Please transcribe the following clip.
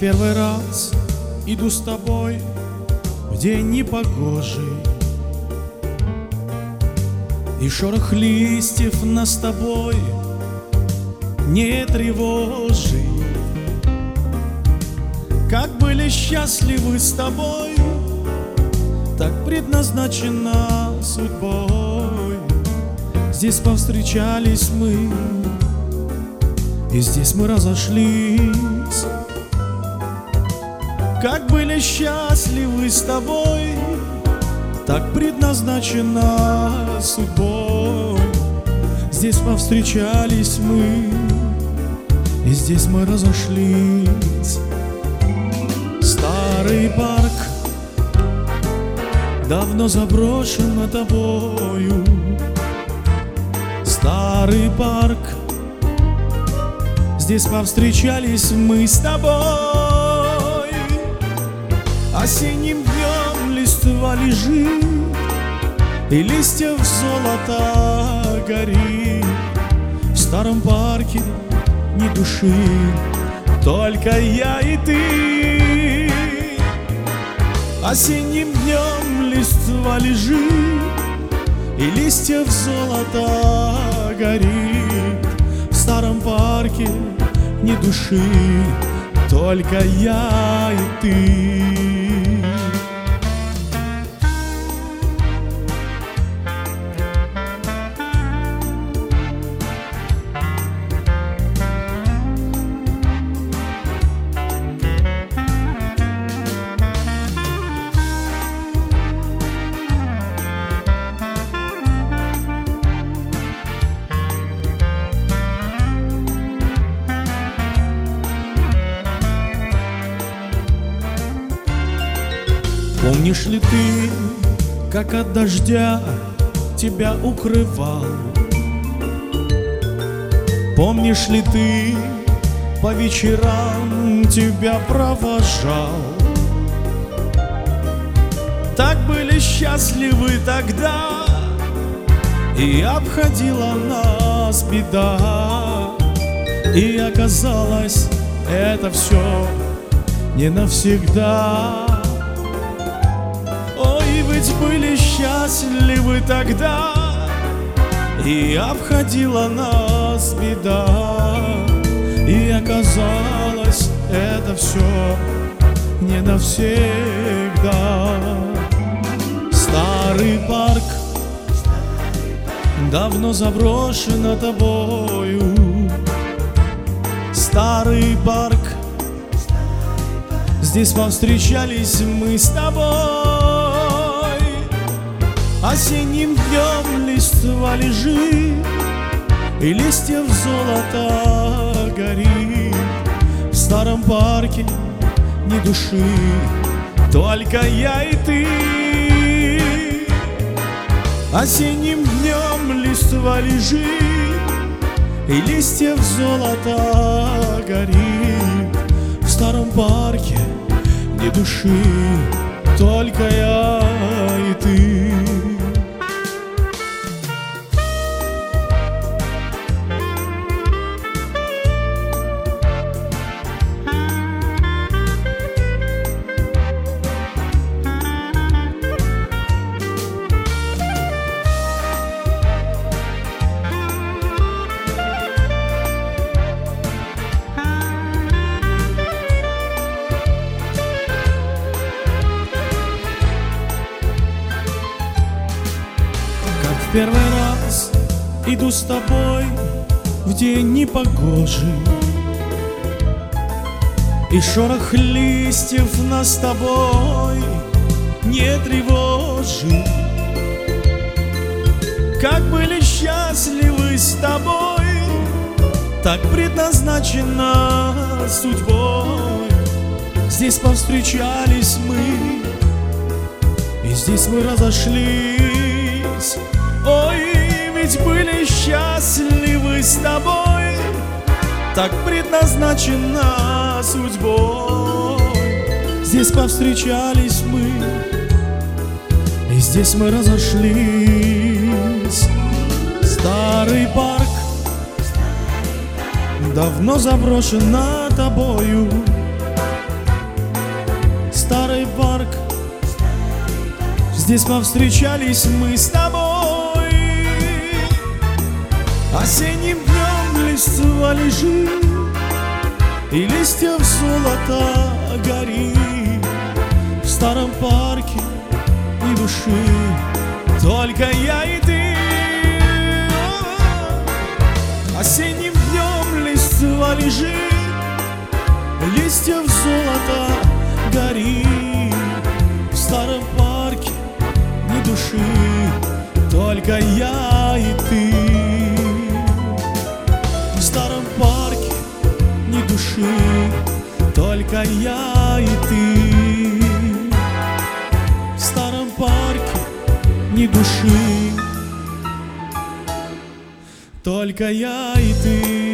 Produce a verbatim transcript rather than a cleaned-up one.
первый раз иду с тобой в день непогожий, и шорох листьев нас с тобой не тревожит. Как были счастливы с тобой, так предназначено судьбой. Здесь повстречались мы, и здесь мы разошлись. Как были счастливы с тобой, так предназначено судьбой. Здесь повстречались мы, и здесь мы разошлись. Старый парк давно заброшен тобою. Старый парк, здесь повстречались мы с тобой. Осенним днем листва лежит, и листьев золото горит. В старом парке ни души, только я и ты. Осенним днем листва лежит, и листьев золото горит. В старом парке ни души, только я и ты. Помнишь ли ты, как от дождя тебя укрывал? Помнишь ли ты, по вечерам тебя провожал? Так были счастливы тогда, и обходила нас беда. И оказалось, это все не навсегда. Ведь были счастливы тогда, и обходила нас беда. И оказалось, это все не навсегда. Старый парк давно заброшен тобою. Старый парк, здесь повстречались мы с тобой. Осенним днем листва лежит, и листьев золото горит. В старом парке ни души, только я и ты. Осенним днем листва лежит, и листьев золото горит. В старом парке ни души, только я и ты. Первый раз иду с тобой в день непогожий, и шорох листьев нас с тобой не тревожит. Как были счастливы с тобой, так предназначено судьбой. Здесь повстречались мы, и здесь мы разошлись. Ой, ведь были счастливы с тобой, так предназначено судьбой. Здесь повстречались мы, и здесь мы разошлись. Старый парк давно заброшен тобою. старый парк. Здесь повстречались мы с тобой. Осенним днем листва лежит, и листьев золото горит. В старом парке ни души, только я и ты. Осенним днем листва лежит, листьев золото горит. В старом парке ни души, только я и ты. В старом парке ни души, только я и ты. В старом парке ни души, только я и ты.